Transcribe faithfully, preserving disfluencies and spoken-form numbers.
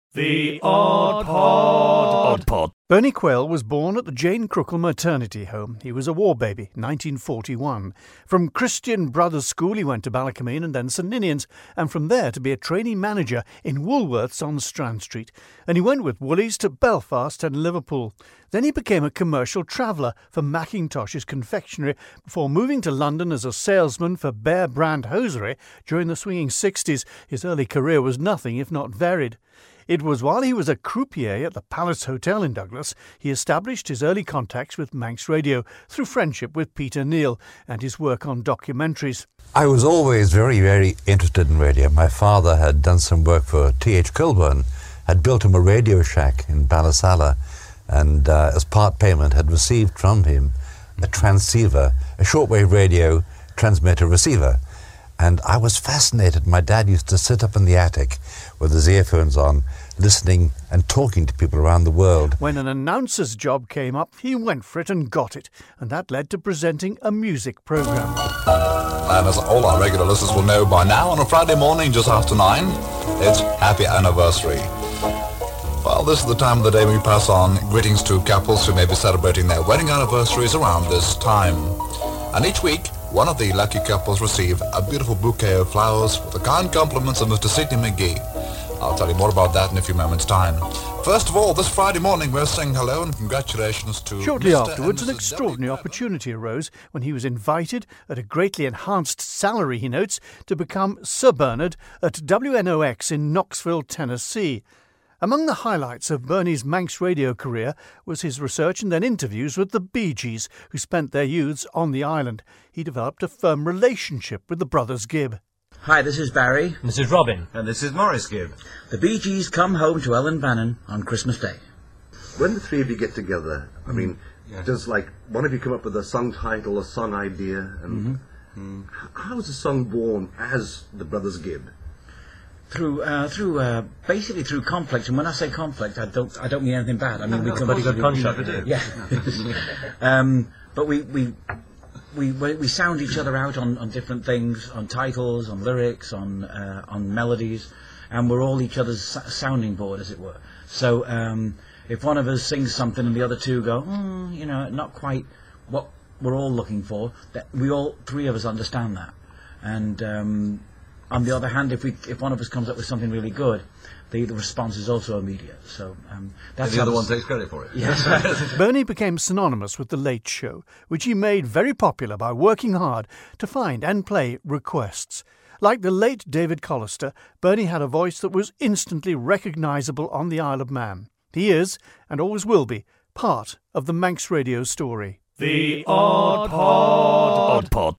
The Odd Pod. Odd Pod. Bernie Quayle was born at the Jane Crookall Maternity Home. He was a war baby, nineteen forty-one. From Christian Brothers School he went to Ballacomene and then St Ninians, and from there to be a trainee manager in Woolworths on Strand Street. And he went with Woolies to Belfast and Liverpool. Then he became a commercial traveller for Mackintosh's confectionery before moving to London as a salesman for Bear Brand hosiery during the swinging sixties. His early career was nothing if not varied. It was while he was a croupier at the Palace Hotel in Douglas he established his early contacts with Manx Radio through friendship with Peter Neal and his work on documentaries. I was always very, very interested in radio. My father had done some work for T H Kilburn, had built him a radio shack in Ballasalla, and uh, as part payment had received from him a transceiver, a shortwave radio transmitter receiver. And I was fascinated. My dad used to sit up in the attic with his earphones on, listening and talking to people around the world. When an announcer's job came up, he went for it and got it, and that led to presenting a music programme. And as all our regular listeners will know by now, on a Friday morning just after nine, it's Happy Anniversary. Well, this is the time of the day we pass on greetings to couples who may be celebrating their wedding anniversaries around this time. And each week, one of the lucky couples receive a beautiful bouquet of flowers with the kind compliments of Mister Sidney McGee. I'll tell you more about that in a few moments' time. First of all, this Friday morning we're saying hello and congratulations to Shortly Mister afterwards, and an Missus extraordinary Debbie opportunity arose when he was invited, at a greatly enhanced salary, he notes, to become Sir Bernard at W N O X in Knoxville, Tennessee. Among the highlights of Bernie's Manx radio career was his research and then interviews with the Bee Gees, who spent their youths on the island. He developed a firm relationship with the brothers Gibb. Hi, this is Barry. This is Robin. And this is Maurice Gibb. The Bee Gees come home to Ellen Bannon on Christmas Day. When the three of you get together, I mean, Yeah. does like one of you come up with a song title, a song idea, and Mm-hmm. h- how is a song born as the Brothers Gibb? Through, uh, through, uh, basically through conflict. And when I say conflict, I don't, I don't mean anything bad. I mean, we no, come of course, we- a contract. Yeah. um, but we, we, we, we we sound each other out on, on different things, on titles, on lyrics, on, uh, on melodies, and we're all each other's sa- sounding board, as it were. So, um, if one of us sings something and the other two go, mm, you know, not quite what we're all looking for, that we all three of us understand that. And um, on the other hand, if we if one of us comes up with something really good, the, the response is also immediate. So um, that's And the other how one it's- takes credit for it. Yes. Bernie became synonymous with The Late Show, which he made very popular by working hard to find and play requests. Like the late David Collister, Bernie had a voice that was instantly recognisable on the Isle of Man. He is, and always will be, part of the Manx Radio story. The Odd Pod. Odd Pod.